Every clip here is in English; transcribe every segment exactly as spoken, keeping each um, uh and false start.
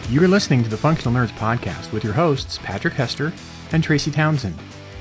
You're listening to the Functional Nerds Podcast with your hosts, Patrick Hester and Tracy Townsend.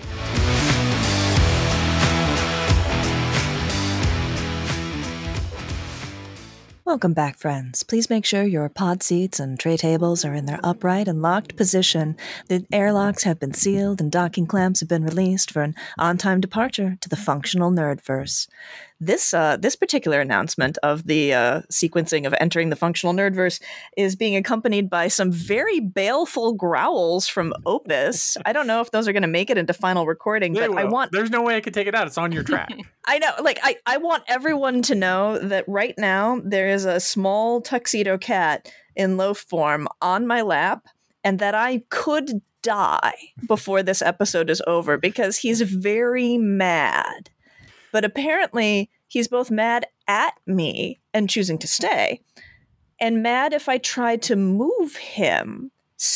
Welcome back, friends. Please make sure your pod seats and tray tables are in their upright and locked position. The airlocks have been sealed and docking clamps have been released for an on-time departure to the Functional Nerdverse. This uh, this particular announcement of the uh, sequencing of entering the Functional Nerdverse is being accompanied by some very baleful growls from Opus. I don't know if those are going to make it into final recording, They but I will. want... There's no way I could take it out. It's on your track. I know, like, I, I want everyone to know that right now there is a small tuxedo cat in loaf form on my lap, and that I could die before this episode is over because he's very mad. But apparently he's both mad at me and choosing to stay, and mad if I try to move him.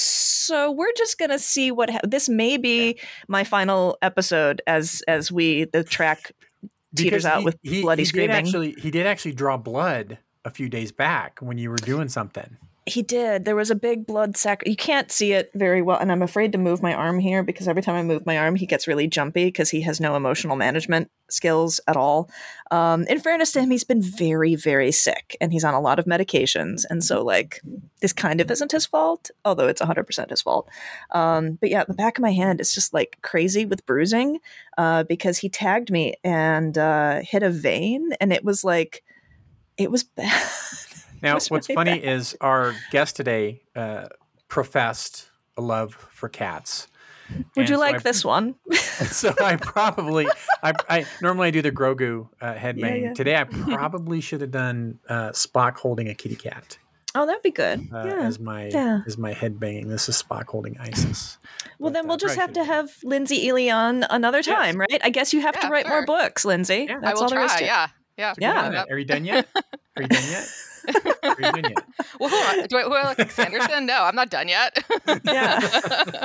So we're just gonna see what ha- this may be my final episode as as we the track teeters out he, with he, bloody he screaming. Did actually, he did actually draw blood a few days back when you were doing something. He did. There was a big blood sac. You can't see it very well, and I'm afraid to move my arm here because every time I move my arm, he gets really jumpy because he has no emotional management skills at all. Um, in fairness to him, he's been very, very sick, and he's on a lot of medications, and so, like, this kind of isn't his fault, although it's one hundred percent his fault. Um, but yeah, the back of my hand is just, like, crazy with bruising uh, because he tagged me and uh, hit a vein, and it was, like, it was bad. Now, was what's really funny bad. is our guest today uh, professed a love for cats. Would And you so like I- this one? So I probably, I, I normally I do the Grogu uh, head Yeah, bang. yeah. Today I probably should have done uh, Spock holding a kitty cat Oh, that'd be good. uh, yeah. as my yeah. as my head banging. This is Spock holding Isis. Well, But, then uh, we'll just probably have to should've- have Lindsay Ely on another time, right? I guess you have to Yeah, write more sure. books, Lindsay. Yeah. That's I will all there is try. to it. Yeah, yeah, It's a good Yeah. one. Yep. Are you done yet? Are you done yet? Are you done yet? Well, hold on. Do I, who I look like Sanderson? No, I'm not done yet. Yeah.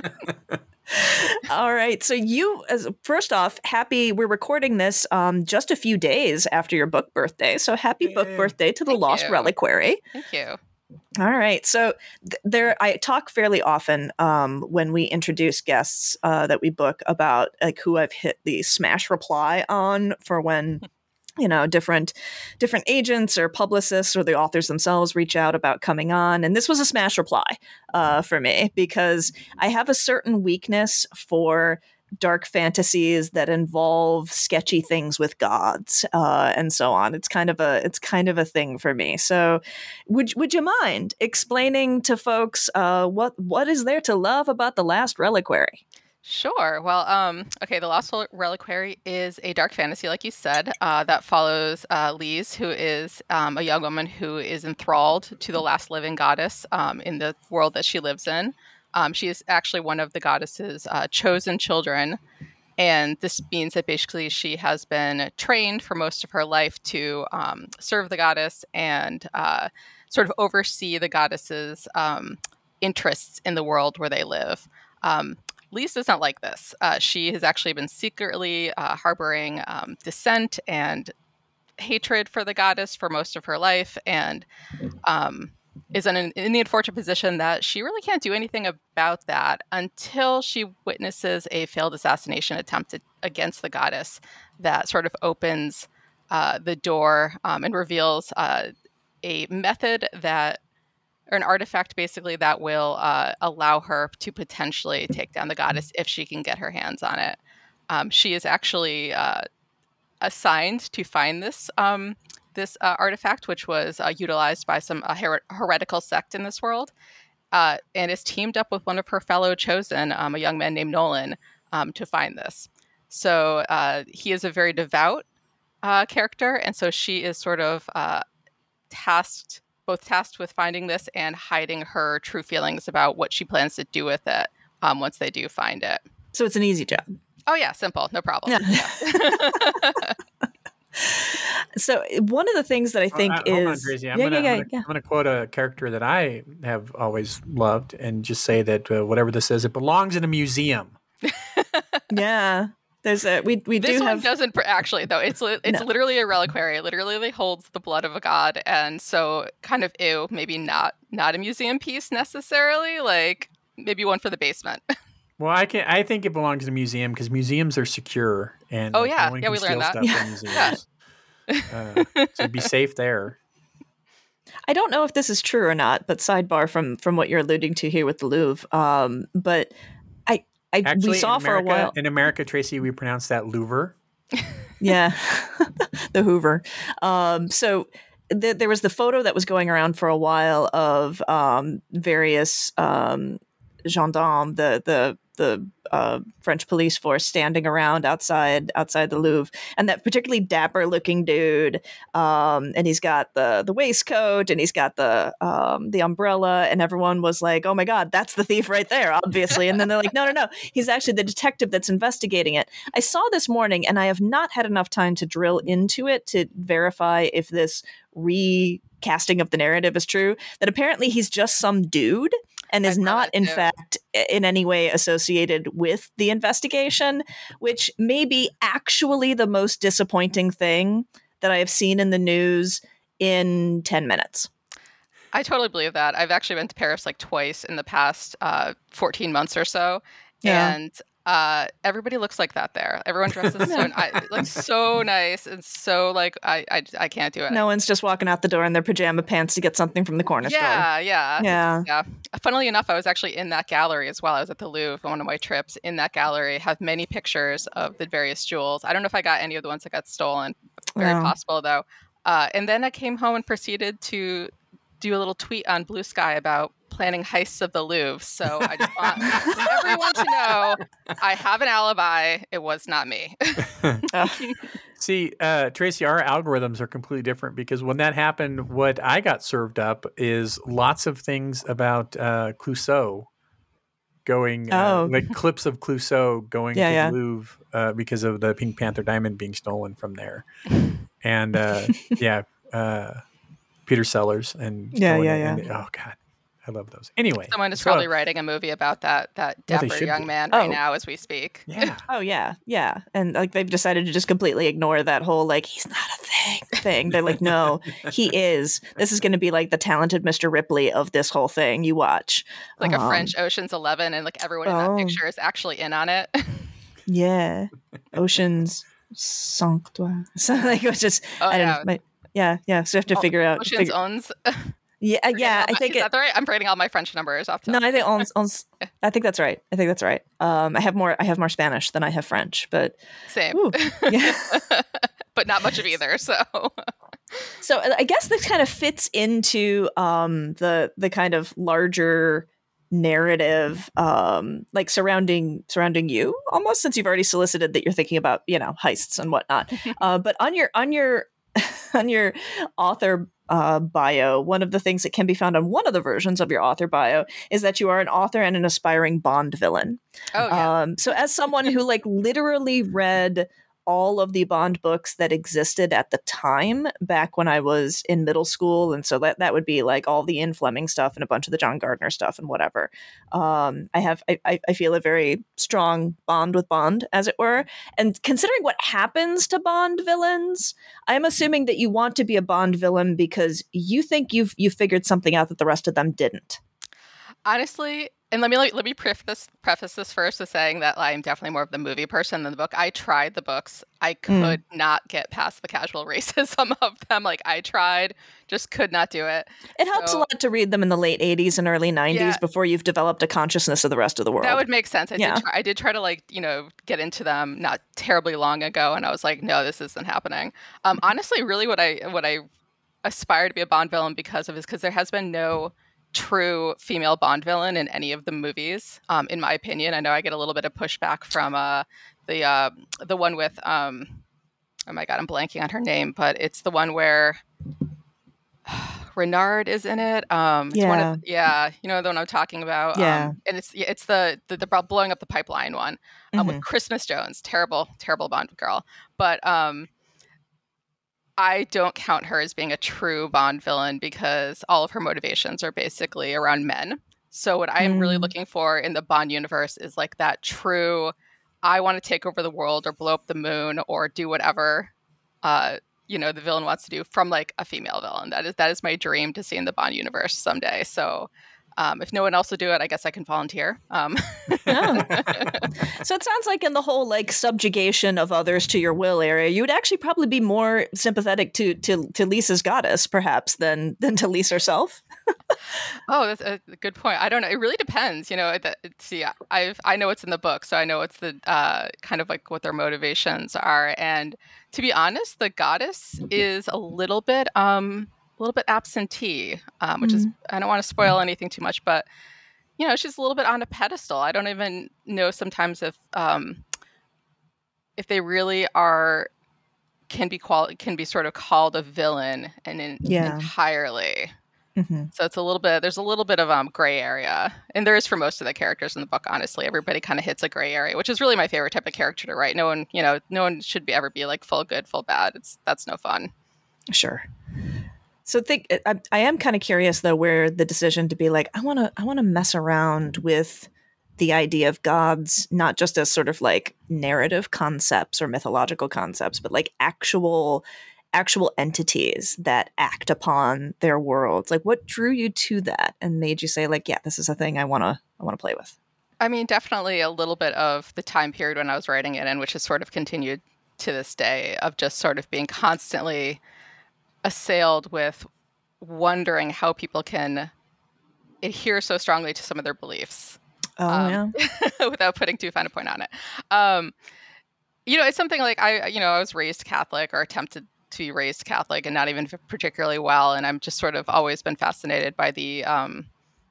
All right. So you, as first off, happy. We're recording this um, just a few days after your book birthday. So happy book Yay. birthday to the Thank Lost you. Reliquary. Thank you. All right. So th- there, I talk fairly often um, when we introduce guests uh, that we book about like who I've hit the smash reply on for when, you know, different different agents or publicists or the authors themselves reach out about coming on. And this was a smash reply uh, for me because I have a certain weakness for dark fantasies that involve sketchy things with gods uh, and so on. It's kind of a it's kind of a thing for me. So, would would you mind explaining to folks uh, what what is there to love about the Last Reliquary? Sure. Well, um, okay, The Lost Rel- Reliquary is a dark fantasy, like you said, uh, that follows uh, Lise, who is um, a young woman who is enthralled to the last living goddess um, in the world that she lives in. Um, she is actually one of the goddess's uh, chosen children, and this means that basically she has been trained for most of her life to um, serve the goddess and uh, sort of oversee the goddess's um, interests in the world where they live. Um, Lise is not like this. Uh, she has actually been secretly uh, harboring um, dissent and hatred for the goddess for most of her life, and um, is in, an, in the unfortunate position that she really can't do anything about that until she witnesses a failed assassination attempt against the goddess that sort of opens uh, the door um, and reveals uh, a method that or an artifact basically that will uh, allow her to potentially take down the goddess if she can get her hands on it. Um, she is actually uh, assigned to find this um, this uh, artifact, which was uh, utilized by some uh, her- heretical sect in this world, uh, and is teamed up with one of her fellow chosen, um, a young man named Nolan, um, to find this. So uh, he is a very devout uh, character, and so she is sort of uh, tasked both tasked with finding this and hiding her true feelings about what she plans to do with it um, once they do find it. So it's an easy job. Oh, yeah, simple. No problem. Yeah. Yeah. So one of the things that I think Uh, uh, is hold on, Tracy. I'm yeah, gonna, yeah, I'm yeah, gonna, yeah. I'm gonna quote a character that I have always loved, and just say that uh, whatever this is, it belongs in a museum. Yeah. There's a we we this do one have doesn't pr- actually though. It's li- it's No. literally a reliquary. It literally holds the blood of a god, and so kind of ew. Maybe not not a museum piece necessarily. Like maybe one for the basement. Well, I can. I think it belongs in a museum because museums are secure and Oh, like, yeah. no one Yeah, can we steal learned that. stuff in museums. uh, so be safe there. I don't know if this is true or not, but sidebar from from what you're alluding to here with the Louvre. Um, but I I Actually, we saw in for a America, while. in America, Tracy, we pronounce that Louvre. Yeah, the Hoover. Um, so th- there was the photo that was going around for a while of um, various um, gendarmes, the the the uh, French police force, standing around outside outside the Louvre, and that particularly dapper looking dude, um, and he's got the the waistcoat, and he's got the um, the umbrella, and everyone was like, "Oh my God, that's the thief right there, obviously." And then they're like, "No, no, no, he's actually the detective that's investigating it." I saw this morning, and I have not had enough time to drill into it to verify if this recasting of the narrative is true, that apparently he's just some dude and is I saw not, that in too. fact, in any way associated with the investigation, which may be actually the most disappointing thing that I have seen in the news in ten minutes. I totally believe that. I've actually been to Paris like twice in the past uh, fourteen months or so, Yeah. and uh, everybody looks like that there. Everyone dresses so I, like so nice and so like I, I I can't do it. No one's just walking out the door in their pajama pants to get something from the corner store. Yeah, yeah, Yeah. yeah. Funnily enough, I was actually in that gallery as well. I was at the Louvre on one of my trips. In that gallery, have many pictures of the various jewels. I don't know if I got any of the ones that got stolen. Very No. possible though. Uh, and then I came home and proceeded to do a little tweet on Blue Sky about planning heists of the Louvre. So I just want everyone to know I have an alibi. It was not me. Ugh. See, uh, Tracy, our algorithms are completely different because when that happened, what I got served up is lots of things about uh, Clouseau going, uh, Oh. like clips of Clouseau going Yeah, to yeah. the Louvre uh, because of the Pink Panther diamond being stolen from there. And uh, yeah, uh, Peter Sellers and Yeah, going yeah, and- yeah. oh God, I love those. Anyway, Someone is so- probably writing a movie about that that Well, they dapper should young be. man right Oh. now as we speak. yeah. Oh yeah, yeah, and like they've decided to just completely ignore that whole like he's not a thing thing. They're like, no, he is. This is going to be like the talented Mister Ripley of this whole thing. You watch, Like a Um, French Ocean's Eleven, and like everyone in Oh. that picture is actually in on it. Yeah, Ocean's Sanctuary. So like it was just, Oh I don't yeah, know, my, yeah, yeah. So you have to Oh, figure out. Ocean's Figure, owns. yeah, uh, yeah. I think is it. that the right? I'm forgetting all my French numbers off. the No, top. I think on, on, I think that's right. I think that's right. Um, I have more. I have more Spanish than I have French, but Same. Ooh, yeah. But not much of either. So So uh, I guess this kind of fits into um, the the kind of larger narrative, um, like surrounding surrounding you, almost, since you've already solicited that you're thinking about, you know, heists and whatnot. uh, but on your on your on your author uh, bio, one of the things that can be found on one of the versions of your author bio is that you are an author and an aspiring Bond villain. oh yeah. Um, so as someone who like literally read all of the Bond books that existed at the time back when I was in middle school, and so that that would be like all the Ian Fleming stuff and a bunch of the John Gardner stuff and whatever. Um, I have I, I I feel a very strong bond with Bond, as it were. And considering what happens to Bond villains, I'm assuming that you want to be a Bond villain because you think you've you figured something out that the rest of them didn't. Honestly, and let me let, let me preface this, preface this first with saying that I'm definitely more of the movie person than the book. I tried the books. I could not get past the casual racism of them. Like I tried, just could not do it. It helps So- a lot to read them in the late eighties and early nineties Yeah. before you've developed a consciousness of the rest of the world. That would make sense. I Yeah. did. Try, I did try to like you know get into them not terribly long ago, and I was like, no, this isn't happening. Um, honestly, really, what I what I aspire to be a Bond villain because of is because there has been no true female Bond villain in any of the movies. Um, in my opinion, I know I get a little bit of pushback from uh the uh the one with um oh my god, I'm blanking on her name, but it's the one where Renard is in it. Um, it's one of, yeah, you know the one I'm talking about. Yeah. Um, and it's it's the, the the blowing up the pipeline one um, with Christmas Jones. Terrible, terrible Bond girl. But um, I don't count her as being a true Bond villain because all of her motivations are basically around men. So what I'm really Mm. looking for in the Bond universe is like that true I want to take over the world or blow up the moon or do whatever, uh, you know, the villain wants to do from like a female villain. That is that is my dream to see in the Bond universe someday. So um, if no one else will do it, I guess I can volunteer. Um. Oh. So it sounds like in the whole like subjugation of others to your will area, you would actually probably be more sympathetic to to, to Lisa's goddess, perhaps, than than to Lisa herself. Oh, that's a good point. I don't know. It really depends. You know, the, see, I've I know what's in the book, so I know what's the uh, kind of like what their motivations are. And to be honest, the goddess is a little bit um a little bit absentee, um, which mm. is I don't want to spoil anything too much, but you know, she's a little bit on a pedestal. I don't even know sometimes if um if they really are can be qual can be sort of called a villain and in, yeah. entirely. Mm-hmm. So it's a little bit, there's a little bit of um gray area, and there is for most of the characters in the book. Honestly, everybody kind of hits a gray area, which is really my favorite type of character to write. No one, you know, no one should be ever be like full good, full bad. It's that's no fun. Sure. So think I, I am kind of curious though, where the decision to be like, I want to, I want to mess around with the idea of gods, not just as sort of like narrative concepts or mythological concepts, but like actual. actual entities that act upon their worlds. Like what drew you to that and made you say like, yeah, this is a thing I want to, I want to play with? I mean, definitely a little bit of the time period when I was writing it, and which has sort of continued to this day, of just sort of being constantly assailed with wondering how people can adhere so strongly to some of their beliefs. Oh, um, yeah. Without putting too fine a point on it. Um, you know, it's something like I, you know, I was raised Catholic or attempted to be raised Catholic and not even particularly well. And I'm just sort of always been fascinated by the, um,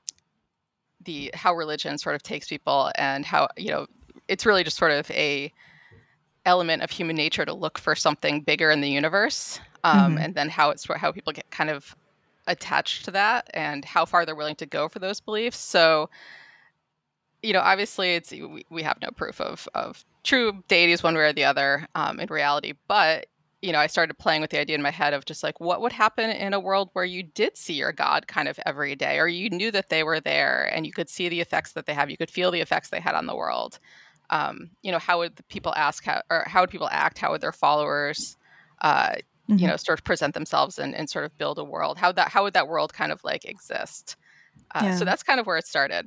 the, how religion sort of takes people and how, you know, it's really just sort of a element of human nature to look for something bigger in the universe. Um, mm-hmm. And then how it's, how people get kind of attached to that and how far they're willing to go for those beliefs. So, you know, obviously it's, we, we have no proof of, of true deities one way or the other, um, in reality, but you know, I started playing with the idea in my head of just like, what would happen in a world where you did see your god kind of every day, or you knew that they were there and you could see the effects that they have, you could feel the effects they had on the world. Um, you know, how would the people ask, how, or how would people act? How would their followers, uh, mm-hmm. you know, sort of present themselves and, and sort of build a world? How that, how would that world kind of like exist? Uh, yeah. So that's kind of where it started.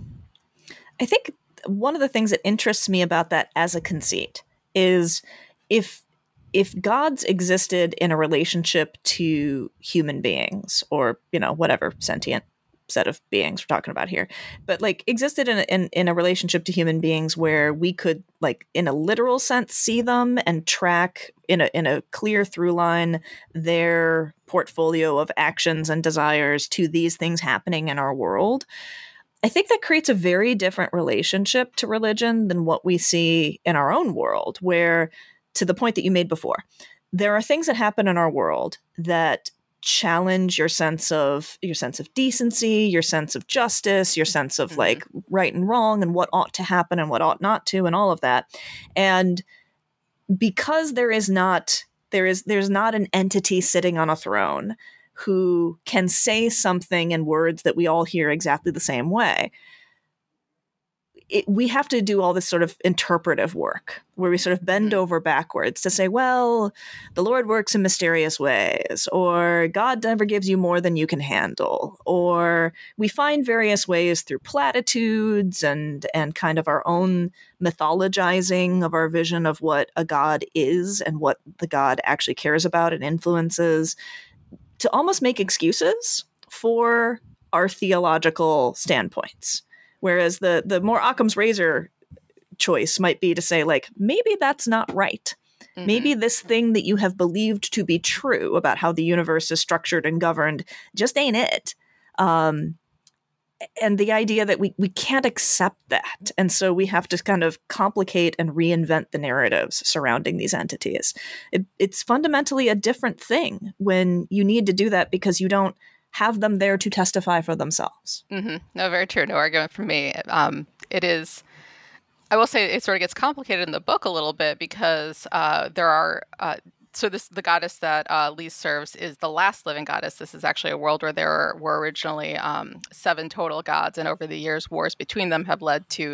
I think one of the things that interests me about that as a conceit is if, if gods existed in a relationship to human beings, or, you know, whatever sentient set of beings we're talking about here, but like existed in a, in, in a relationship to human beings where we could like in a literal sense see them and track in a in a clear through line their portfolio of actions and desires to these things happening in our world, I think that creates a very different relationship to religion than what we see in our own world, where, to the point that you made before, there are things that happen in our world that challenge your sense of your sense of decency, your sense of justice, your sense of mm-hmm. like right and wrong and what ought to happen and what ought not to, and all of that. And because there is not there is there's not an entity sitting on a throne who can say something in words that we all hear exactly the same way, It, we have to do all this sort of interpretive work where we sort of bend mm-hmm. over backwards to say, well, the Lord works in mysterious ways, or God never gives you more than you can handle, or we find various ways through platitudes and and kind of our own mythologizing of our vision of what a God is and what the God actually cares about and influences, to almost make excuses for our theological standpoints. Whereas the the more Occam's razor choice might be to say, like, maybe that's not right. Mm-hmm. Maybe this thing that you have believed to be true about how the universe is structured and governed just ain't it. Um, and the idea that we, we can't accept that. And so we have to kind of complicate and reinvent the narratives surrounding these entities. It, it's fundamentally a different thing when you need to do that because you don't have them there to testify for themselves. Mm-hmm. No, very true. No argument from me. Um, it is, I will say it sort of gets complicated in the book a little bit because uh, there are, uh, so this the goddess that uh, Lise serves is the last living goddess. This is actually a world where there were originally um, seven total gods, and over the years, wars between them have led to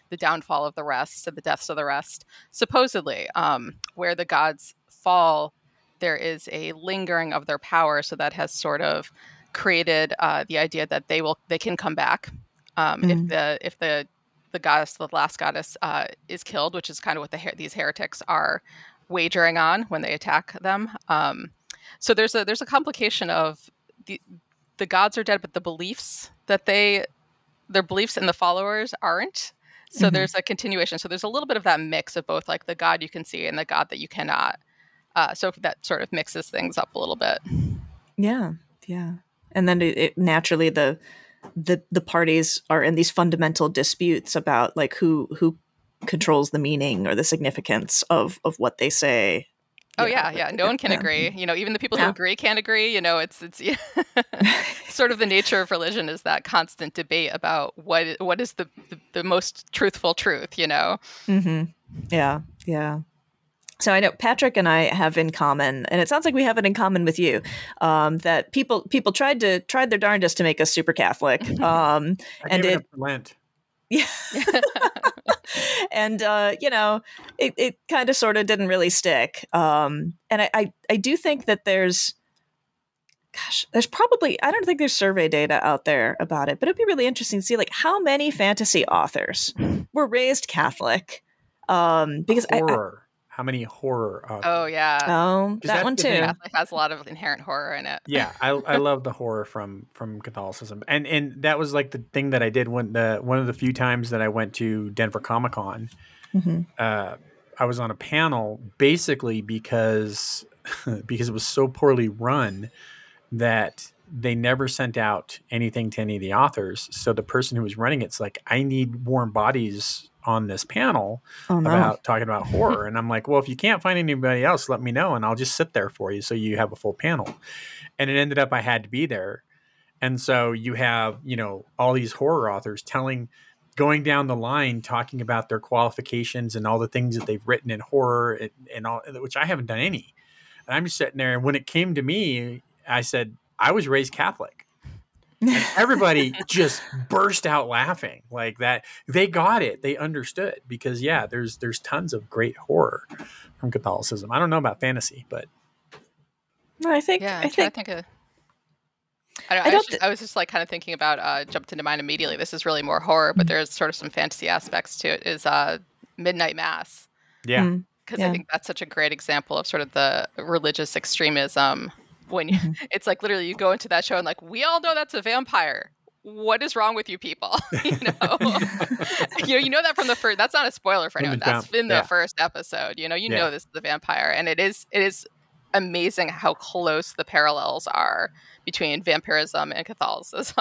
the downfall of the rest and the deaths of the rest. Supposedly, um, where the gods fall, there is a lingering of their power, so that has sort of created uh, the idea that they will they can come back um, Mm. if the if the the goddess, the last goddess, uh, is killed, which is kind of what the her- these heretics are wagering on when they attack them. Um, so there's a there's a complication of the the gods are dead, but the beliefs that they their beliefs and the followers aren't. So Mhm. there's a continuation. So there's a little bit of that mix of both, like the god you can see and the god that you cannot. Uh, so that sort of mixes things up a little bit. Yeah, yeah. And then it, it naturally the the the parties are in these fundamental disputes about like who who controls the meaning or the significance of of what they say. Oh You know, yeah, yeah. No one can yeah. agree. You know, even the people who Yeah. agree can't agree. You know, it's it's sort of the nature of religion is that constant debate about what what is the the, the most truthful truth. You know. hmm Yeah, yeah. So I know Patrick and I have in common, and it sounds like we have it in common with you, um, that people people tried to tried their darndest to make us super Catholic, um, I and gave it it up for Lent. yeah, and uh, you know it, it kind of sort of didn't really stick. Um, and I, I I do think that there's, gosh, there's probably I don't think there's survey data out there about it, but it'd be really interesting to see like how many fantasy authors were raised Catholic, um, because I, I Horror. How many horror authors? Oh yeah. oh that that's one the too. thing. Catholic has a lot of inherent horror in it. Yeah, I I love the horror from from Catholicism, and and that was like the thing that I did when the one of the few times that I went to Denver Comic Con. hmm Uh, I was on a panel basically because because it was so poorly run that they never sent out anything to any of the authors. So the person who was running it's like, I need warm bodies on this panel Oh no. about talking about horror. And I'm like, well, if you can't find anybody else, let me know and I'll just sit there for you so you have a full panel. And it ended up I had to be there. And so you have, you know, all these horror authors telling, going down the line, talking about their qualifications and all the things that they've written in horror and, and all, which I haven't done any. And I'm just sitting there. And when it came to me, I said, I was raised Catholic. And everybody just burst out laughing like that. They got it. They understood because yeah, there's there's tons of great horror from Catholicism. I don't know about fantasy, but No, I think Yeah, I'm I trying think to think of. I, don't, I I, was don't. just, Th- I was just like kind of thinking about uh, jumped into mind immediately. This is really more horror, but there's sort of some fantasy aspects to it. Is uh, Midnight Mass yeah. Mm, because yeah. I think that's such a great example of sort of the religious extremism. When you, Mhm. it's like literally you go into that show and like we all know that's a vampire. What is wrong with you people? you know, you know, you know that from the first. That's not a spoiler for From the anyone. That's jump, in the yeah. first episode. You know, you Yeah. know this is a vampire, and it is it is amazing how close the parallels are between vampirism and Catholicism.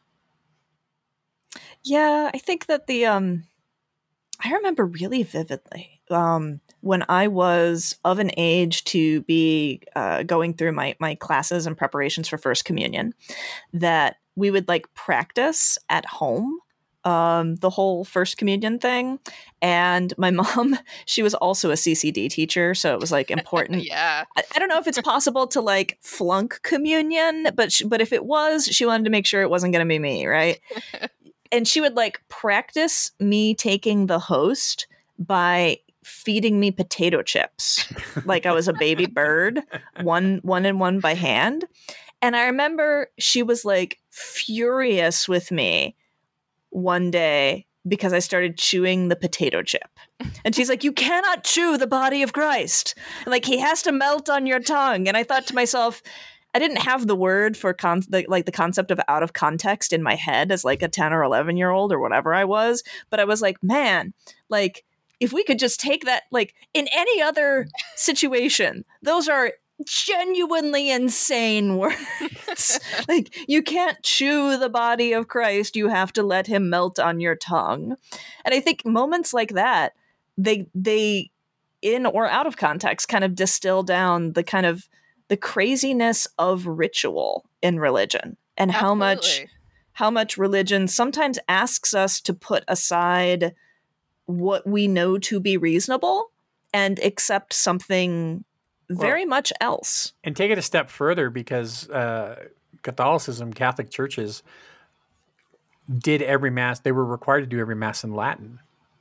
Yeah, I think that the um I remember really vividly um when I was of an age to be uh, going through my my classes and preparations for First Communion, that we would like practice at home um the whole First Communion thing. And my mom, she was also a C C D teacher, so it was like important. yeah, I, I don't know if it's possible to like flunk communion, but sh- but if it was, she wanted to make sure it wasn't going to be me, right? And she would like practice me taking the host by feeding me potato chips like I was a baby bird, one one and one by hand. And I remember she was like furious with me one day because I started chewing the potato chip. And she's like, you cannot chew the body of Christ. And like, he has to melt on your tongue. And I thought to myself, I didn't have the word for con- the, like the concept of out of context in my head as like a ten or eleven year old or whatever I was. But I was like, man, like if we could just take that, like in any other situation, those are genuinely insane words. Like you can't chew the body of Christ. You have to let him melt on your tongue. And I think moments like that, they, they, in or out of context, kind of distill down the kind of the craziness of ritual in religion and how much absolutely. how much religion sometimes asks us to put aside what we know to be reasonable and accept something very Well, much else. And take it a step further because uh, Catholicism, Catholic churches did every mass. They were required to do every mass in Latin.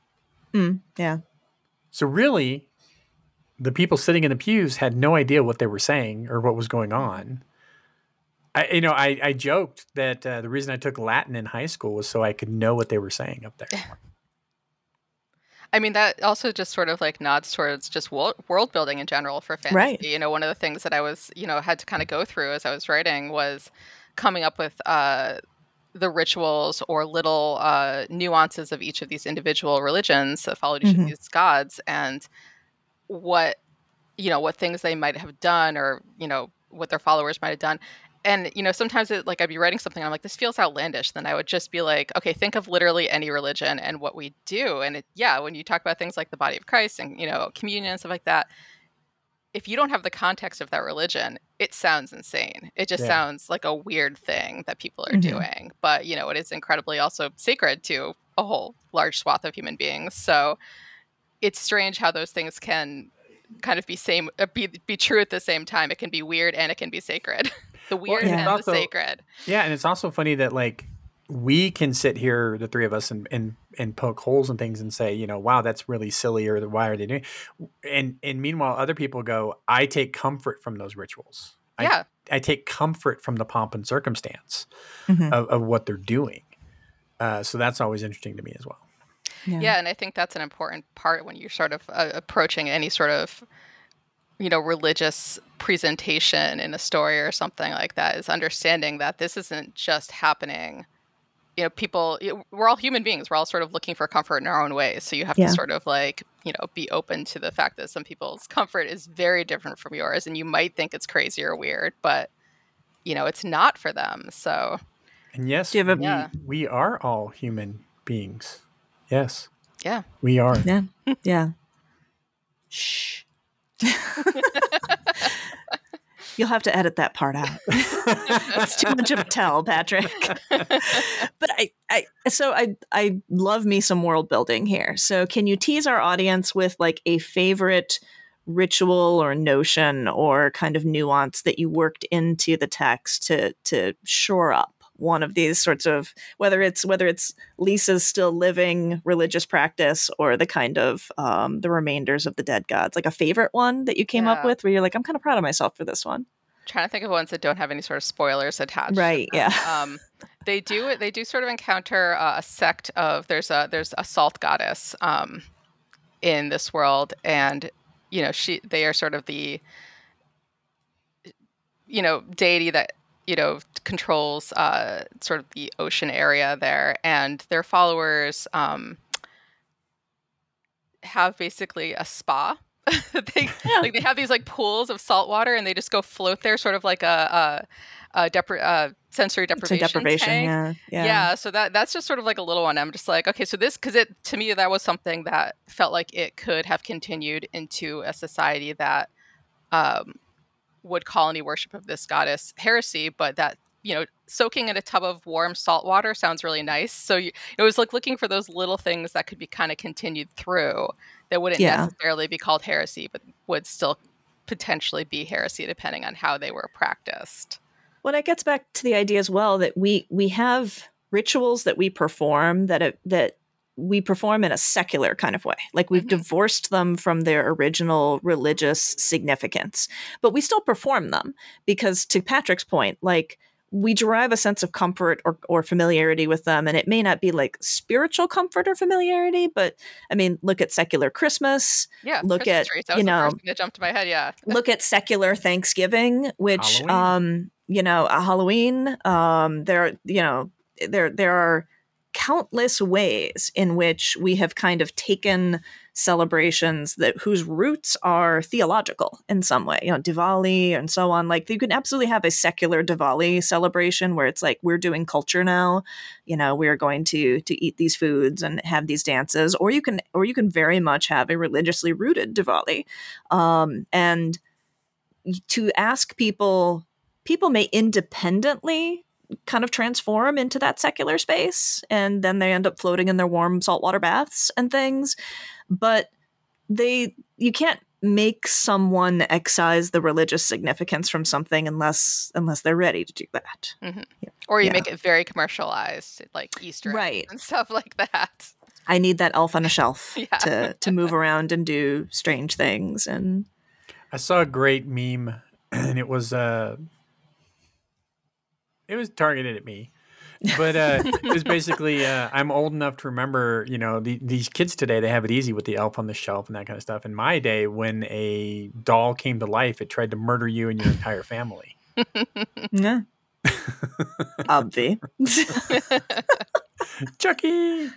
Mm, yeah. So really, the people sitting in the pews had no idea what they were saying or what was going on. I, you know, I, I joked that uh, the reason I took Latin in high school was so I could know what they were saying up there. I mean, that also just sort of like nods towards just world, world building in general for fantasy. Right. You know, one of the things that I was, you know, had to kind of go through as I was writing was coming up with uh, the rituals or little uh, nuances of each of these individual religions that followed each Mhm. of these gods, and what, you know, what things they might have done, or, you know, what their followers might have done. And, you know, sometimes it, like I'd be writing something, I'm like, this feels outlandish. Then I would just be like, okay, think of literally any religion and what we do. And it, yeah, when you talk about things like the body of Christ and, you know, communion and stuff like that, if you don't have the context of that religion, it sounds insane. It just Yeah. sounds like a weird thing that people are Mhm. doing. But, you know, it is incredibly also sacred to a whole large swath of human beings. So it's strange how those things can kind of be same uh, be be true at the same time. It can be weird and it can be sacred. The weird and it's and also- the sacred. Yeah, and it's also funny that like we can sit here, the three of us, and and and poke holes in things and say, you know, wow, that's really silly, or why are they doing? And and meanwhile, other people go, I take comfort from those rituals. Yeah. I, I take comfort from the pomp and circumstance Mhm. of, of what they're doing. Uh, so that's always interesting to me as well. Yeah. Yeah, and I think that's an important part when you're sort of uh, approaching any sort of, you know, religious presentation in a story or something like that, is understanding that this isn't just happening. You know, people, you- we're all human beings. We're all sort of looking for comfort in our own ways. So you have Yeah. to sort of like, you know, be open to the fact that some people's comfort is very different from yours, and you might think it's crazy or weird, but, you know, it's not for them. So, And yes, Do you have a- we, Yeah. we are all human beings. Yes, yeah. we are. Yeah. Yeah. Shh. You'll have to edit that part out. It's too much of a tell, Patrick. But I, I so I I love me some world building here. So can you tease our audience with like a favorite ritual or notion or kind of nuance that you worked into the text to to shore up one of these sorts of, whether it's whether it's Lisa's still living religious practice or the kind of um, the remainders of the dead gods, like a favorite one that you came up Yeah. with where you're like, I'm kind of proud of myself for this one. Trying to think of ones that don't have any sort of spoilers attached. to Right, them. yeah. Um, they do they do sort of encounter uh, a sect of there's a there's a salt goddess um, in this world, and you know she they are sort of the you know deity that you know controls uh, sort of the ocean area there, and their followers um, have basically a spa. they Yeah. like they have these like pools of salt water, and they just go float there, sort of like a, a, a depri- uh, sensory It's a deprivation. deprivation, tank. yeah, yeah. Yeah, so that that's just sort of like a little one. I'm just like, okay, so this because it to me that was something that felt like it could have continued into a society that um, would call any worship of this goddess heresy, but that you know soaking in a tub of warm salt water sounds really nice. So you, it was like looking for those little things that could be kind of continued through that wouldn't Yeah. necessarily be called heresy, but would still potentially be heresy depending on how they were practiced. Well, it gets back to the idea as well that we we have rituals that we perform that it, that we perform in a secular kind of way. Like we've Mhm. divorced them from their original religious significance, but we still perform them because, to Patrick's point, like we derive a sense of comfort or, or familiarity with them. And it may not be like spiritual comfort or familiarity, but I mean, look at secular Christmas, Yeah, look Christmas at, trees. That you was the know, first thing that jumped to my head. Yeah, look at secular Thanksgiving, which, Halloween. um, you know, a Halloween. Um, there, you know, there there are countless ways in which we have kind of taken celebrations that whose roots are theological in some way. You know, Diwali and so on. Like you can absolutely have a secular Diwali celebration where it's like we're doing culture now. You know, we're going to to eat these foods and have these dances, or you can or you can very much have a religiously rooted Diwali, um, and to ask people, people may independently kind of transform into that secular space, and then they end up floating in their warm saltwater baths and things. But they, you can't make someone excise the religious significance from something unless unless they're ready to do that. Mhm. Or you Yeah. make it very commercialized, like Easter eggs Right. and stuff like that. I need that elf on a shelf Yeah. to to move around and do strange things. And I saw a great meme, and it was uh, it was targeted at me, but uh, it was basically uh, I'm old enough to remember, you know, the, these kids today, they have it easy with the elf on the shelf and that kind of stuff. In my day, when a doll came to life, it tried to murder you and your entire family. yeah, obvi. Chucky.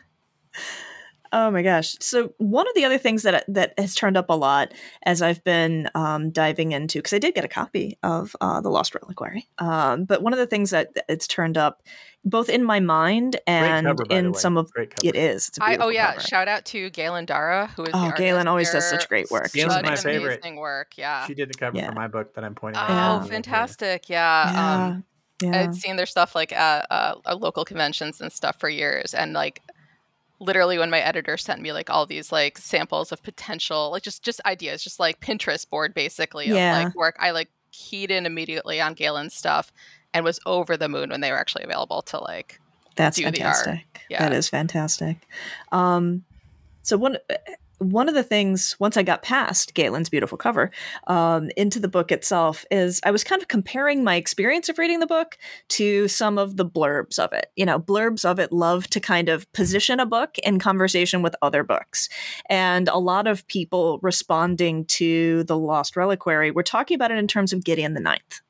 Oh my gosh! So one of the other things that that has turned up a lot as I've been um, diving into, because I did get a copy of uh, the Lost Reliquary, um, but one of the things that it's turned up both in my mind and cover, by the in way. some of Great cover. it is. It's a I, beautiful oh yeah, cover. shout out to Galen Dara, who is the Oh, artist. Galen always does They're such great work. Galen's such my favorite. amazing work. Yeah. She did the cover Yeah. for my book that I'm pointing Oh, out. fantastic! Yeah. Yeah, Um, yeah. I'd seen their stuff like at uh, uh, local conventions and stuff for years, and like literally when my editor sent me like all these like samples of potential, like just just ideas, just like Pinterest board basically Yeah. of like work, I like keyed in immediately on Galen's stuff and was over the moon when they were actually available to like That's do the art. fantastic. Yeah. That is fantastic. Um, so one one of the things, once I got past Galen's beautiful cover um, into the book itself, is I was kind of comparing my experience of reading the book to some of the blurbs of it. You know, blurbs of it love to kind of position a book in conversation with other books. And a lot of people responding to The Lost Reliquary were talking about it in terms of Gideon the Ninth.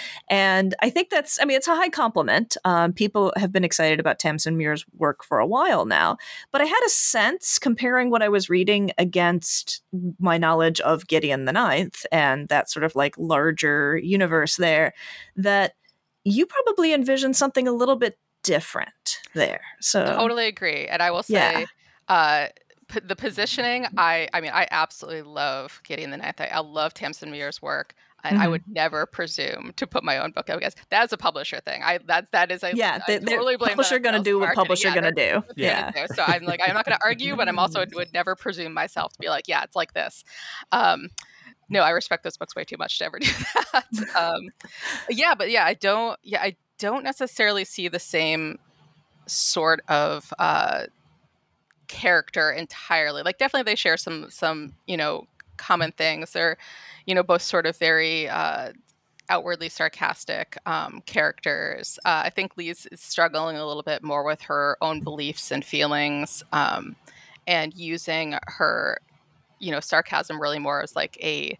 And I think that's, I mean, it's a high compliment. Um, people have been excited about Tamsin Muir's work for a while now. But I had a sense, comparing what I was reading against my knowledge of Gideon the Ninth and that sort of like larger universe there, that you probably envision something a little bit different there. So Totally agree. And I will say, Yeah. uh, p- the positioning, I, I mean, I absolutely love Gideon the Ninth. I, I love Tamsin Muir's work. And I Mhm. would never presume to put my own book up against. That's a publisher thing. I that that is a Yeah, I they, they're totally blame publisher that going to on do what marketing. publisher Yeah, going to they're- do. they're Yeah. gonna do. So I'm like, I'm not going to argue, but I'm also would never presume myself to be like, yeah, it's like this. Um, no, I respect those books way too much to ever do that. Um, yeah, but yeah, I don't. Yeah, I don't necessarily see the same sort of uh, character entirely. Like, definitely they share some some you know common things. They're you know both sort of very uh, outwardly sarcastic um, characters. Uh, I think Lee's is struggling a little bit more with her own beliefs and feelings, um, and using her, you know, sarcasm really more as like a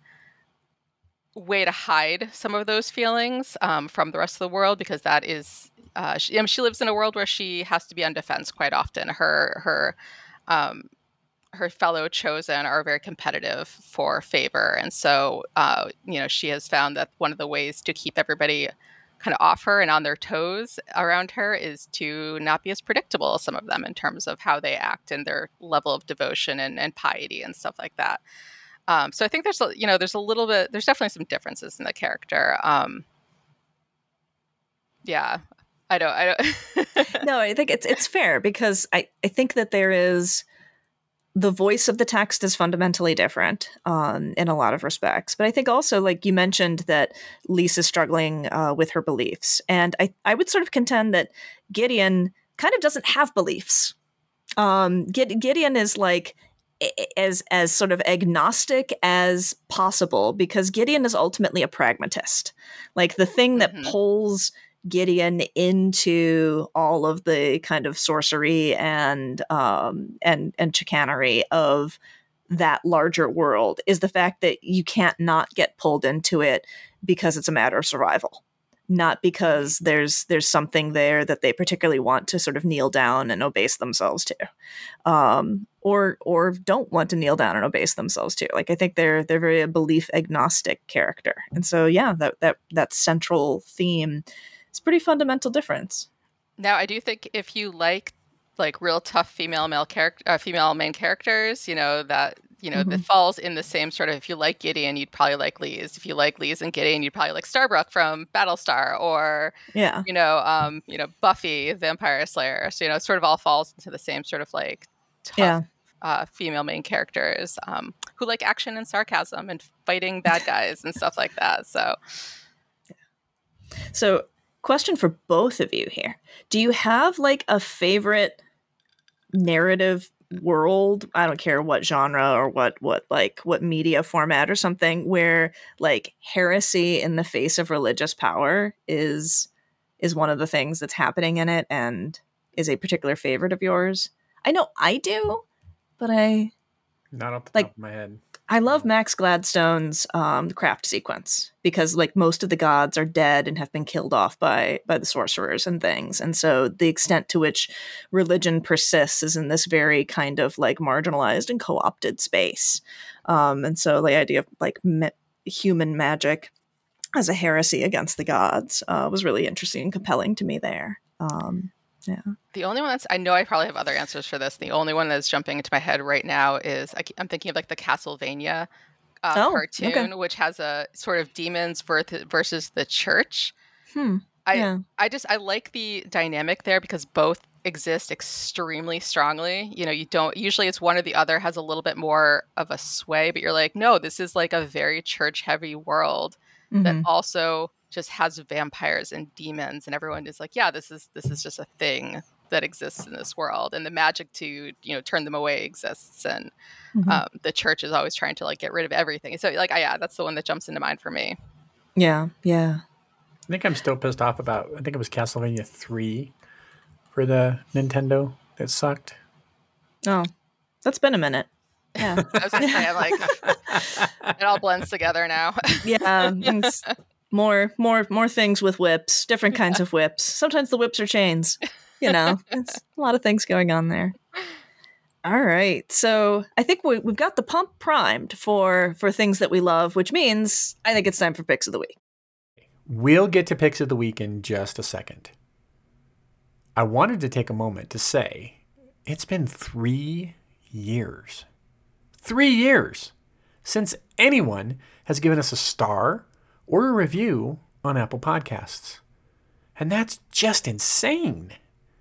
way to hide some of those feelings um, from the rest of the world, because that is, uh, she, I mean, she lives in a world where she has to be on defense quite often. Her her um, her fellow chosen are very competitive for favor. And so, uh, you know, she has found that one of the ways to keep everybody kind of off her and on their toes around her is to not be as predictable as some of them in terms of how they act and their level of devotion and, and piety and stuff like that. Um, so I think there's, a, you know, there's a little bit, there's definitely some differences in the character. Um, yeah, I don't, I don't. No, I think it's it's fair, because I, I think that there is, the voice of the text is fundamentally different um, in a lot of respects. But I think also, like you mentioned, that Lisa's struggling uh, with her beliefs. And I, I would sort of contend that Gideon kind of doesn't have beliefs. Um, Gideon is like as as sort of agnostic as possible, because Gideon is ultimately a pragmatist. Like the thing that Mhm. pulls Gideon into all of the kind of sorcery and um, and and chicanery of that larger world is the fact that you can't not get pulled into it because it's a matter of survival, not because there's there's something there that they particularly want to sort of kneel down and obase themselves to, um, or or don't want to kneel down and obase themselves to. Like I think they're they're very a belief agnostic character, and so yeah, that that that central theme. It's a pretty fundamental difference. Now, I do think if you like like real tough female male character, uh, female main characters, you know that you know Mhm. that falls in the same sort of. If you like Gideon, you'd probably like Lise. If you like Lise and Gideon, you'd probably like Starbrook from Battlestar, or Yeah. you know, um, you know, Buffy, Vampire Slayer. So you know, it sort of all falls into the same sort of like tough Yeah. uh, female main characters um, who like action and sarcasm and fighting bad guys and stuff like that. So. So, question for both of you here. Do you have like a favorite narrative world, I don't care what genre or what what like what media format or something, where like heresy in the face of religious power is is one of the things that's happening in it and is a particular favorite of yours? I know I do, but I Not off the like top of my head. I love Max Gladstone's um, craft sequence because like most of the gods are dead and have been killed off by by the sorcerers and things, and so the extent to which religion persists is in this very kind of like marginalized and co-opted space, um, and so the idea of like ma- human magic as a heresy against the gods uh, was really interesting and compelling to me there. Um, yeah. The only one that's, I know I probably have other answers for this. The only one that's jumping into my head right now is I, am thinking of like the Castlevania uh, Oh, cartoon, okay. which has a sort of demons versus the church. Hmm. I, Yeah. I just, I like the dynamic there because both exist extremely strongly. You know, you don't, usually it's one or the other has a little bit more of a sway, but you're like, no, this is like a very church heavy world Mm-hmm. that also just has vampires and demons, and everyone is like, yeah, this is this is just a thing that exists in this world, and the magic to, you know, turn them away exists, and Mm-hmm. um, the church is always trying to like get rid of everything. So like, I, yeah, that's the one that jumps into mind for me. Yeah, yeah. I think I'm still pissed off about, I think it was Castlevania three for the Nintendo that sucked. Oh, that's been a minute. Yeah. I was gonna say, I'm like, it all blends together now. Yeah, it's more, more, more things with whips, different kinds of whips. Sometimes the whips are chains. You know, it's a lot of things going on there. All right, so I think we, we've got the pump primed for for things that we love, which means I think it's time for picks of the week. We'll get to picks of the week in just a second. I wanted to take a moment to say it's been three years. Three years since anyone has given us a star or a review on Apple Podcasts. And that's just insane.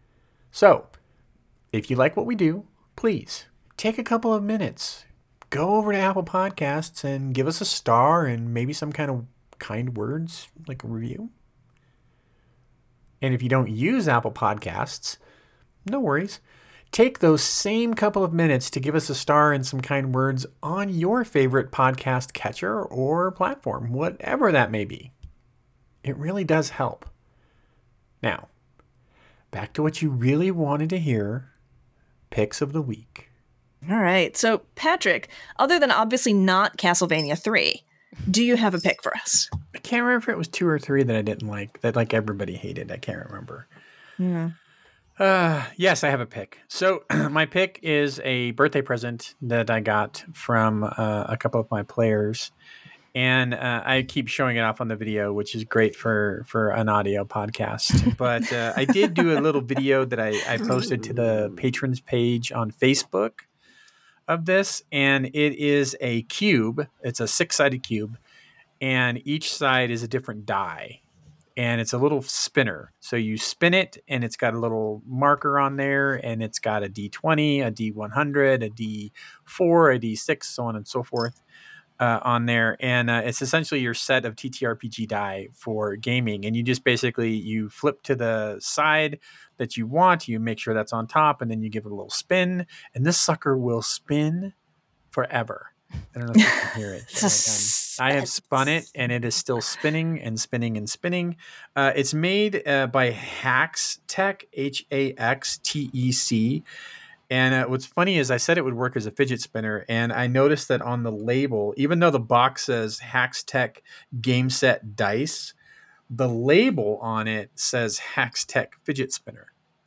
So, if you like what we do, please take a couple of minutes. Go over to Apple Podcasts and give us a star and maybe some kind of kind words, like a review. And if you don't use Apple Podcasts, no worries. Take those same couple of minutes to give us a star and some kind words on your favorite podcast catcher or platform, whatever that may be. It really does help. Now, back to what you really wanted to hear, picks of the week. All right, so Patrick, other than obviously not Castlevania three, do you have a pick for us? I can't remember if it was two or three that I didn't like, that like everybody hated. I can't remember. Yeah. Uh, yes, I have a pick. So my pick is a birthday present that I got from uh, a couple of my players. And uh, I keep showing it off on the video, which is great for, for an audio podcast. But uh, I did do a little video that I, I posted to the patrons page on Facebook of this. And it is a cube. It's a six-sided cube. And each side is a different die. And it's a little spinner. So you spin it, and it's got a little marker on there, and it's got a D twenty, a D one hundred, a D four, a D six, so on and so forth uh, on there. And uh, it's essentially your set of T T R P G die for gaming. And you just basically, you flip to the side that you want, you make sure that's on top, and then you give it a little spin. And this sucker will spin forever. I don't know if you can hear it. I have spun it, and it is still spinning and spinning and spinning. Uh, it's made uh, by Haxtech, H A X T E C. And uh, what's funny is I said it would work as a fidget spinner, and I noticed that on the label, even though the box says Haxtech Game Set Dice, the label on it says Haxtech Fidget Spinner.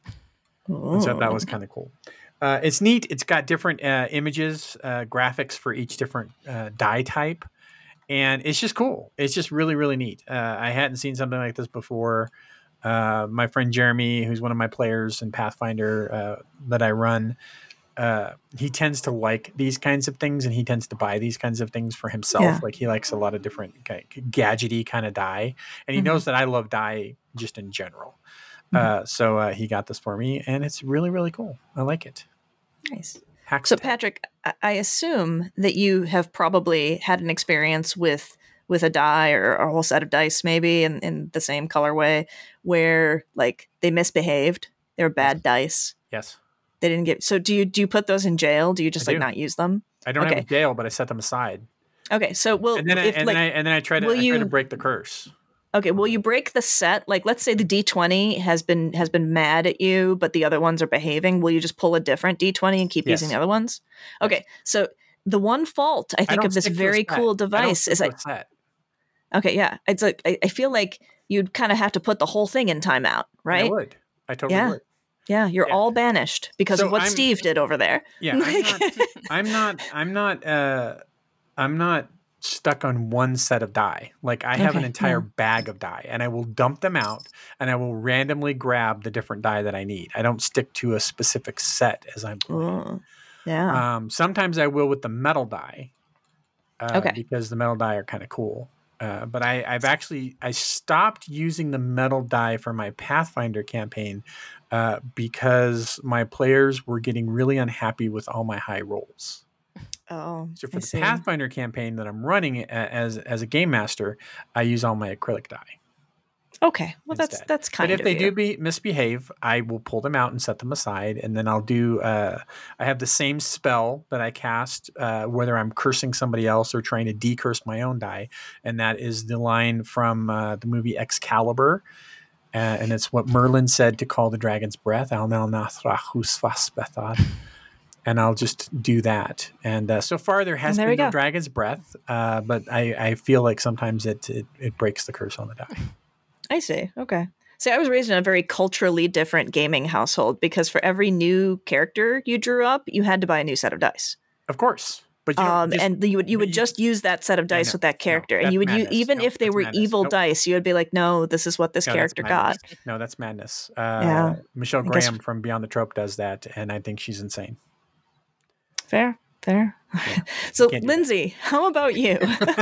Oh. Which I thought was kind of cool. Uh, it's neat. It's got different uh, images, uh, graphics for each different uh, die type. And it's just cool. It's just really, really neat. Uh, I hadn't seen something like this before. Uh, my friend Jeremy, who's one of my players in Pathfinder uh, that I run, uh, he tends to like these kinds of things, and he tends to buy these kinds of things for himself. Yeah. Like he likes a lot of different gadgety kind of die. And he Mm-hmm. knows that I love die just in general. Mm-hmm. Uh, so uh, he got this for me, and it's really, really cool. I like it. Nice. Haxtech. So Patrick, I- I assume that you have probably had an experience with with a die or a whole set of dice, maybe in, in the same colorway, where like they misbehaved. They were bad dice. Yes. They didn't give. So do you do you put those in jail? Do you just I like do. not use them? I don't Okay. have a jail, but I set them aside. Okay, so well, And then I, if and like, then I and then I try to will I try you- to break the curse. okay, will you break the set? Like, let's say the D twenty has been has been mad at you, but the other ones are behaving. Will you just pull a different D twenty and keep Yes. using the other ones? Yes. Okay, so the one fault I I think don't of this stick to a very set. cool I don't device stick is to like, a set. okay, yeah, it's like I, I feel like you'd kind of have to put the whole thing in timeout, And I right? would. I totally Yeah. would. Yeah, you're Yeah. all banished because So of what I'm- Steve did over there. Yeah, I'm not. I'm not. I'm not. Uh, I'm not stuck on one set of die. Like I have an Okay, entire yeah. bag of die, and I will dump them out, and I will randomly grab the different die that I need. I don't stick to a specific set as I'm playing. Ooh, yeah. Um, sometimes I will with the metal die, uh, Okay. because the metal die are kind of cool. Uh, but I, I've actually I stopped using the metal die for my Pathfinder campaign uh, because my players were getting really unhappy with all my high rolls. Oh, So for I the see. Pathfinder campaign that I'm running a- as as a game master, I use all my acrylic die. Okay, well that's instead. that's kind But if of they you. do be misbehave, I will pull them out and set them aside, and then I'll do. Uh, I have the same spell that I cast, uh, whether I'm cursing somebody else or trying to decurse my own die, and that is the line from uh, the movie Excalibur, uh, and it's what Merlin said to call the dragon's breath. Al nel nathrachus vasbethad. And I'll just do that. And uh, so far, there has And there been we no go. dragon's breath, uh, but I, I feel like sometimes it, it it breaks the curse on the die. I see. Okay. See, I was raised in a very culturally different gaming household because for every new character you drew up, you had to buy a new set of dice. Of course, but you don't Um, just, and you would you but would you- just use that set of Yeah, dice no, with that no, character, and that's you would use madness. even Nope, if they that's were madness. evil Nope. dice, you would be like, no, this is what this No, that's character got. madness. No, that's madness. Uh, Yeah, Michelle I guess- Graham from Beyond the Trope does that, and I think she's insane. Fair, fair. so, can't do that. Lindsay, how about you?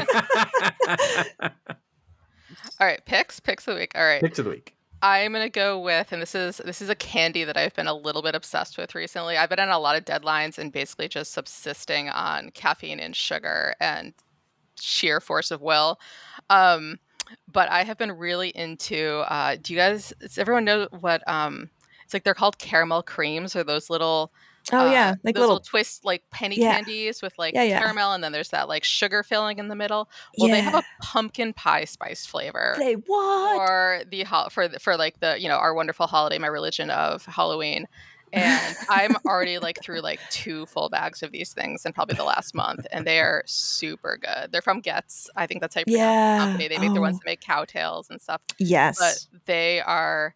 All right, picks, picks of the week. All right, Picks of the week. I'm gonna go with, and this is this is a candy that I've been a little bit obsessed with recently. I've been on a lot of deadlines and basically just subsisting on caffeine and sugar and sheer force of will. Um, but I have been really into. Uh, do you guys? Does everyone know what? Um, it's like they're called caramel creams, or those little. Oh yeah, uh, like those little. little twist, like penny Yeah. candies with like Yeah, yeah. caramel, and then there's that like sugar filling in the middle. Well, they have Yeah. a pumpkin pie spice flavor They what? for the ho- for the, for like the you know our wonderful holiday, my religion of Halloween, and I'm already like through like two full bags of these things in probably the last month, and they are super good. They're from Getz, I think that's how you pronounce Yeah. the company. They make the ones Oh. that make cowtails and stuff, Yes. but they are.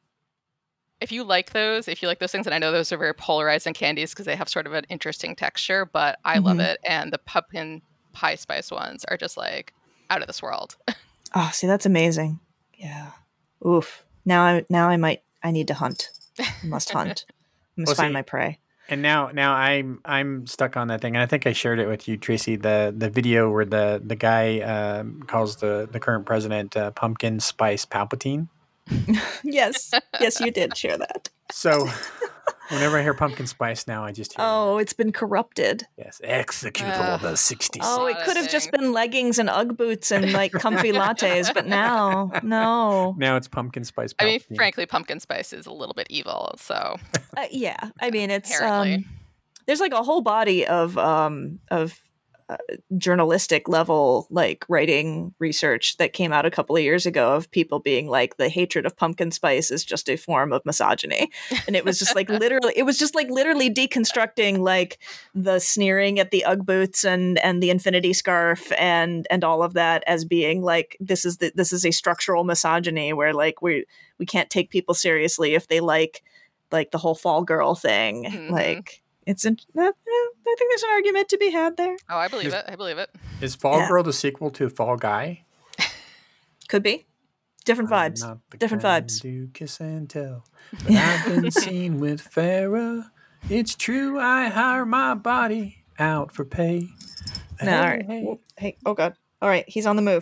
If you like those, if you like those things, and I know those are very polarizing candies because they have sort of an interesting texture, but I love Mhm. it, and the pumpkin pie spice ones are just like out of this world. Oh, see, that's amazing. Yeah. Oof. Now I now I might I need to hunt. I must hunt. I must Well, find see- my prey. And now, now I'm I'm stuck on that thing, and I think I shared it with you, Tracy. The the video where the the guy um, calls the the current president uh, pumpkin spice Palpatine. Yes. Yes, you did share that. So whenever I hear pumpkin spice now, I just hear Oh, it's been corrupted. yes, execute Ugh. order sixty. Oh, it Lot of could have just things. been leggings and Ugg boots and like comfy lattes, but now, no. Now it's pumpkin spice. I mean, Palpatine. frankly, pumpkin spice is a little bit evil. So Uh, yeah, I mean it's Apparently. um there's like a whole body of um of uh, journalistic level like writing research that came out a couple of years ago of people being like the hatred of pumpkin spice is just a form of misogyny, and it was just like literally it was just like literally deconstructing like the sneering at the Ugg boots and and the infinity scarf and and all of that as being like this is the, this is a structural misogyny where like we we can't take people seriously if they like like the whole fall girl thing. Mhm. Like it's in, uh, yeah, I think there's an argument to be had there. oh, I believe Just- it. I believe it. Is Fall Yeah. Girl the sequel to Fall Guy? Could be different I'm vibes. not the Different kind vibes. to kiss and tell, but I've been seen with Farrah. It's true, I hire my body out for pay. No, all Hey, right. hey. Well, hey, oh god. All right, he's on the move.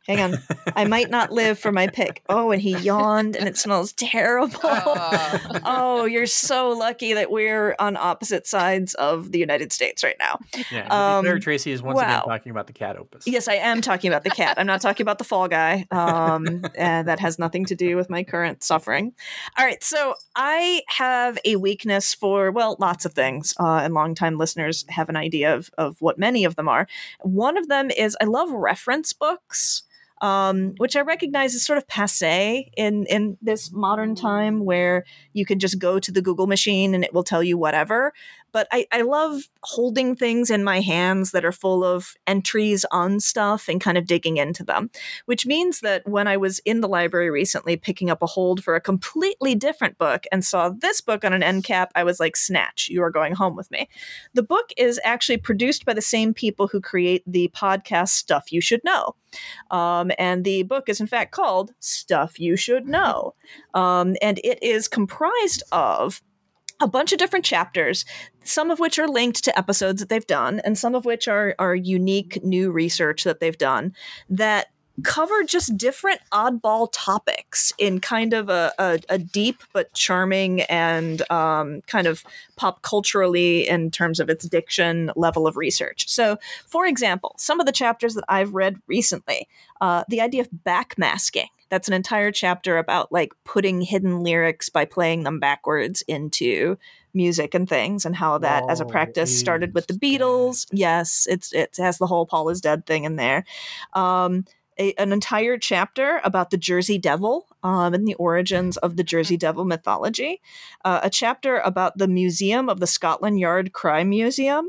hang on. I might not live for my pick. Oh, and he yawned and it smells terrible. Oh. Oh, you're so lucky that we're on opposite sides of the United States right now. Yeah, to Um, be fair, Tracy is once wow. again talking about the cat opus. Yes, I am talking about the cat. I'm not talking about the fall guy. Um, and that has nothing to do with my current suffering. All right, so I have a weakness for, well, lots of things, uh, and longtime listeners have an idea of, of what many of them are. One of them is I love reference books. Um, which I recognize is sort of passé in, in this modern time where you can just go to the Google machine and it will tell you whatever. But I, I love holding things in my hands that are full of entries on stuff and kind of digging into them, which means that when I was in the library recently picking up a hold for a completely different book and saw this book on an end cap, I was like, snatch, you are going home with me. The book is actually produced by the same people who create the podcast Stuff You Should Know. Um, and the book is in fact called Stuff You Should Know. Um, and it is comprised of a bunch of different chapters, some of which are linked to episodes that they've done, and some of which are, are unique new research that they've done that cover just different oddball topics in kind of a, a, a deep but charming and um, kind of pop culturally in terms of its diction level of research. So, for example, some of the chapters that I've read recently, uh, the idea of backmasking. That's an entire chapter about like putting hidden lyrics by playing them backwards into music and things, and how that as a Whoa, practice started with the is Beatles. dead. Yes, it's it has the whole Paul is dead thing in there. Um, a, an entire chapter about the Jersey Devil um, and the origins of the Jersey Devil mythology. Uh, a chapter about the Museum of the Scotland Yard Crime Museum.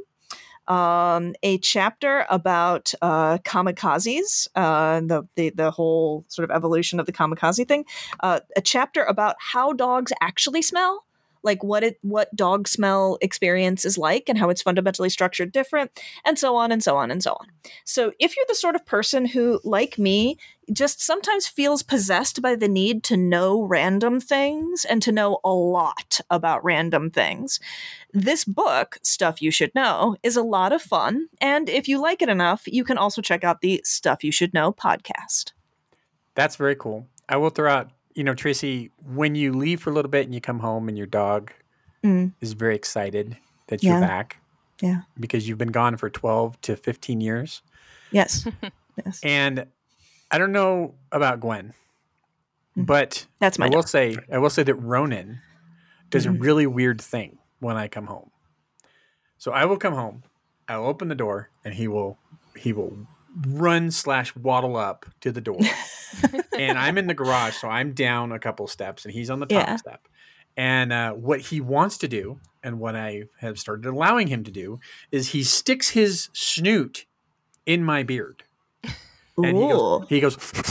Um, a chapter about uh, kamikazes, uh, the, the the whole sort of evolution of the kamikaze thing. Uh, a chapter about how dogs actually smell, like what it what dog smell experience is like, and how it's fundamentally structured different, and so on and so on and so on. So, if you're the sort of person who, like me, just sometimes feels possessed by the need to know random things and to know a lot about random things, this book, Stuff You Should Know, is a lot of fun. And if you like it enough, you can also check out the Stuff You Should Know podcast. That's very cool. I will throw out, you know, Tracy, when you leave for a little bit and you come home and your dog Mm. is very excited that Yeah. you're back. Yeah. Because you've been gone for twelve to fifteen years. Yes. Yes. And I don't know about Gwen, Mm. but That's my I will dog. say I will say that Ronan does Mhm. a really weird thing when I come home. So I will come home, I'll open the door, and he will he will run slash waddle up to the door. And I'm in the garage, so I'm down a couple steps, and he's on the top Yeah. step. And uh, what he wants to do, and what I have started allowing him to do, is he sticks his snoot in my beard. And he goes, Ooh. he goes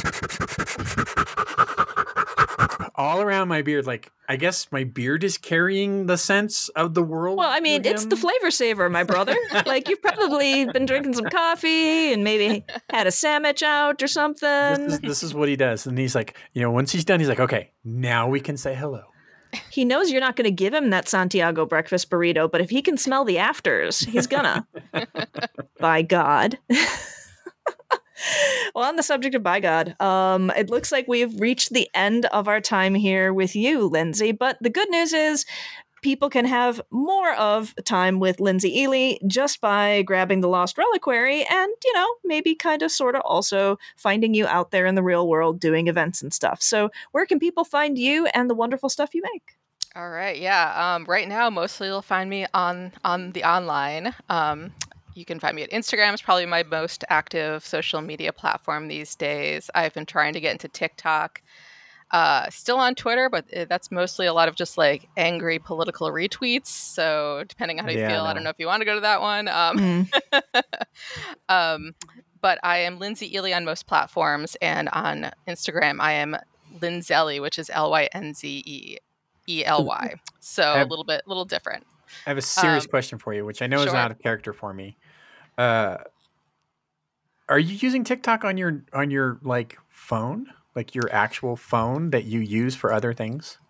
all around my beard. Like, I guess my beard is carrying the sense of the world. Well, I mean, to it's the him. flavor saver, my brother. Like, you've probably been drinking some coffee and maybe had a sandwich out or something. This is, this is what he does. And he's like, you know, once he's done, he's like, okay, now we can say hello. He knows you're not going to give him that Santiago breakfast burrito, but if he can smell the afters, he's gonna. By God. Well, on the subject of by God, um, it looks like we've reached the end of our time here with you, Lindsay. But the good news is people can have more of time with Lindsay Ely just by grabbing the Lost Reliquary and, you know, maybe kind of sort of also finding you out there in the real world doing events and stuff. So where can people find you and the wonderful stuff you make? All right, yeah. Um, right now, mostly you'll find me on on the online. Um, you can find me at Instagram. It's probably my most active social media platform these days. I've been trying to get into TikTok. Uh, still on Twitter, but uh, that's mostly a lot of just like angry political retweets. So depending on how you Yeah, feel, I I don't know. know if you want to go to that one. Um, Mm. um, but I am Lindsay Ely on most platforms, and on Instagram I am Linzelly, which is L Y N Z E E L Y. So I a have, little bit, little different. I have a serious Um, question for you, which I know is sure. out of character for me. Uh, are you using TikTok on your on your like phone, like your actual phone that you use for other things?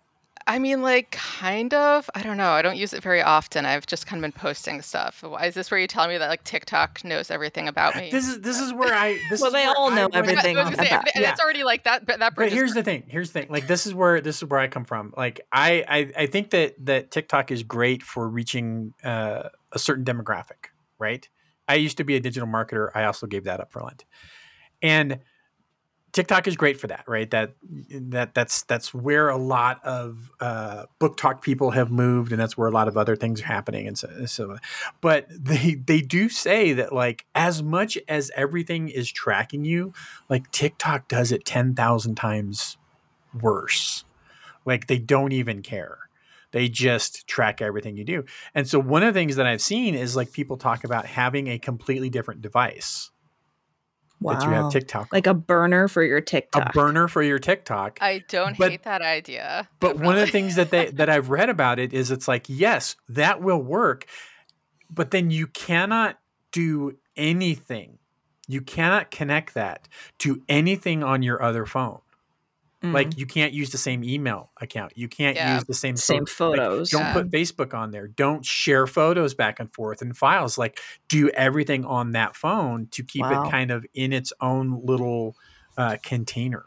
I mean, like, kind of. I don't know. I don't use it very often. I've just kind of been posting stuff. Why is this where you tell me that like TikTok knows everything about me? This is this is where I. This Well, is they where all I know run- everything I was gonna say, about- and yeah. it's already like that. But that. But bridge is here's the thing. Here's the thing. Like this is where this is where I come from. Like I I, I think that that TikTok is great for reaching uh, a certain demographic. Right. I used to be a digital marketer. I also gave that up for Lent, and TikTok is great for that, right? That that that's that's where a lot of uh, book talk people have moved, and that's where a lot of other things are happening. And so, so, but they they do say that like as much as everything is tracking you, like TikTok does it ten thousand times worse. Like they don't even care. They just track everything you do. And so one of the things that I've seen is like people talk about having a completely different device. Wow. That you have TikTok, like a burner for your TikTok. a burner for your TikTok. I don't but, hate that idea. But definitely. one of the things that they that I've read about it is it's like, yes, that will work, but then you cannot do anything. You cannot connect that to anything on your other phone. Mm. Like you can't use the same email account. You can't Yeah. use the same Same photo. photos. Like, don't Yeah. put Facebook on there. Don't share photos back and forth and files. Like do everything on that phone to keep Wow. it kind of in its own little uh, container.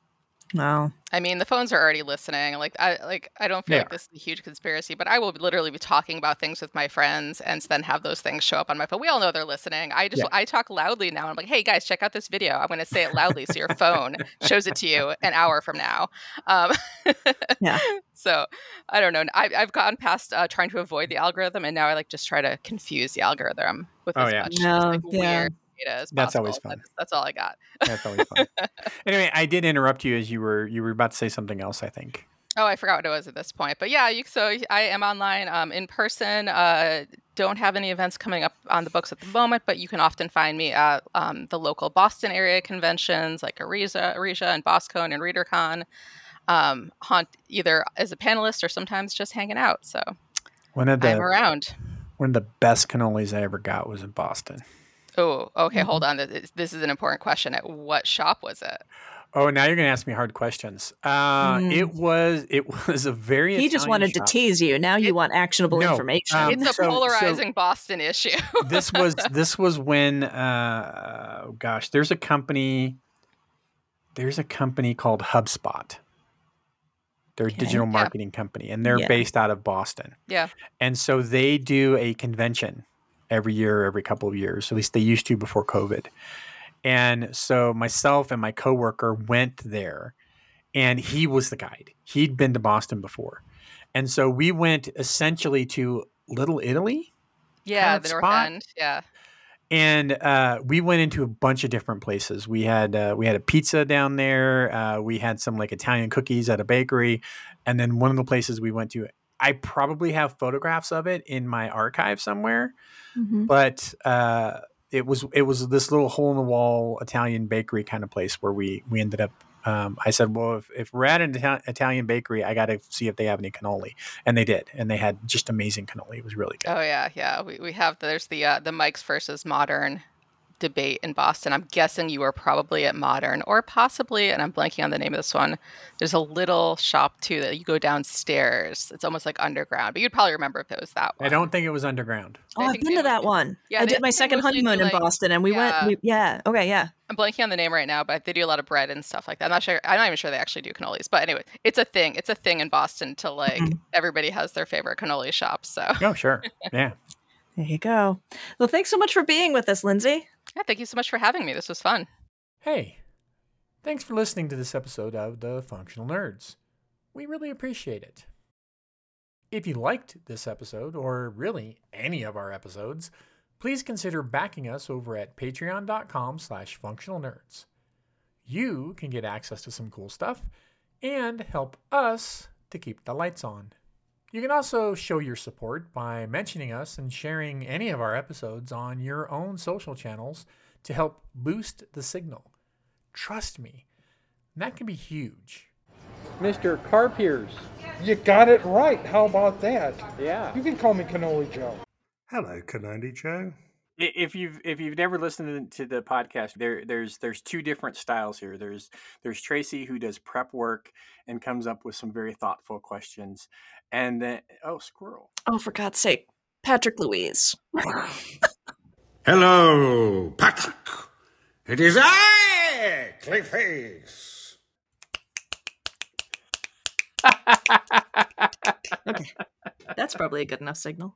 Wow. I mean, the phones are already listening. Like, I like I don't feel They like are. this is a huge conspiracy, but I will literally be talking about things with my friends and then have those things show up on my phone. We all know they're listening. I just Yeah. I talk loudly now. I'm like, hey guys, check out this video. I'm going to say it loudly so your phone shows it to you an hour from now. Um, Yeah. So I don't know. I, I've gone past uh, trying to avoid the algorithm, and now I like just try to confuse the algorithm with Oh, as yeah. much No, just, like, yeah. weird data as That's possible. always fun. That's, that's all I got. That's always fun. Anyway, I did interrupt you as you were you were about to say something else, I think. Oh, I forgot what it was at this point. But yeah, you, so I am online um, in person. Uh, don't have any events coming up on the books at the moment, but you can often find me at um, the local Boston area conventions like Ariza, Ariza and BosCon and ReaderCon. Um, haunt either as a panelist or sometimes just hanging out. So One of I'm the around. one of the best cannolis I ever got was in Boston. Oh, okay. Mhm. Hold on. This this is an important question. At what shop was it? Oh, now you're going to ask me hard questions. Uh, Mm. It was it was a very He just Italian wanted shop. to tease you. Now you It- want actionable No, information. um, It's a so- so- polarizing Boston issue. This was this was when uh, oh gosh, there's a company there's a company called HubSpot. They're a Okay. digital Yeah. marketing company, and they're Yeah. based out of Boston. Yeah. And so they do a convention every year, every couple of years. At least they used to before COVID. And so myself and my coworker went there, and he was the guide. He'd been to Boston before. And so we went essentially to Little Italy. Yeah, kind of the North spot. End. Yeah. And uh, we went into a bunch of different places. We had uh, we had a pizza down there. Uh, we had some like Italian cookies at a bakery, and then one of the places we went to, I probably have photographs of it in my archive somewhere. Mhm. But uh, it was it was this little hole in the wall Italian bakery kind of place where we we ended up. Um, I said, well, if, if we're at an Ita- Italian bakery, I got to see if they have any cannoli, and they did, and they had just amazing cannoli. It was really good. Oh yeah, yeah. We we have there's the uh, the Mike's versus Modern debate in Boston. I'm guessing you were probably at Modern or possibly, and I'm blanking on the name of this one. There's a little shop too that you go downstairs. It's almost like underground, but you'd probably remember if it was that one. I don't think it was underground. Oh, I I've think been they to that mostly- one. Yeah, I they- did my they second mostly do, honeymoon in like- Boston, and we Yeah. went. We, yeah. Okay. Yeah. I'm blanking on the name right now, but they do a lot of bread and stuff like that. I'm not sure. I'm not even sure they actually do cannolis. But anyway, it's a thing. It's a thing in Boston to like Mhm. everybody has their favorite cannoli shop. So Oh, sure. Yeah. There you go. Well, thanks so much for being with us, Lindsay. yeah, thank you so much for having me. This was fun. Hey, thanks for listening to this episode of The Functional Nerds. We really appreciate it. If you liked this episode, or really any of our episodes, please consider backing us over at patreon.com slash functional nerds. You can get access to some cool stuff and help us to keep the lights on. You can also show your support by mentioning us and sharing any of our episodes on your own social channels to help boost the signal. Trust me, that can be huge. Mister Carpiers. You got it right. How about that? Yeah. You can call me Cannoli Joe. Hello, Cannoli Joe. If you've if you've never listened to the podcast, there there's there's two different styles here. There's there's Tracy, who does prep work and comes up with some very thoughtful questions, and then oh squirrel. Oh, for God's sake, Patrick Louise. Hello, Patrick. It is I, Clayface. Okay, that's probably a good enough signal.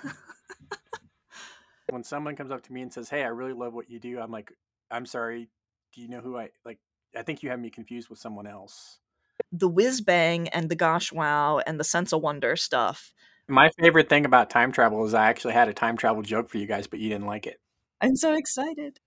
When someone comes up to me and says, "Hey, I really love what you do," I'm like, "I'm sorry. Do you know who I like? I think you have me confused with someone else." The whiz bang and the gosh wow and the sense of wonder stuff. My favorite thing about time travel is I actually had a time travel joke for you guys, but you didn't like it. I'm so excited.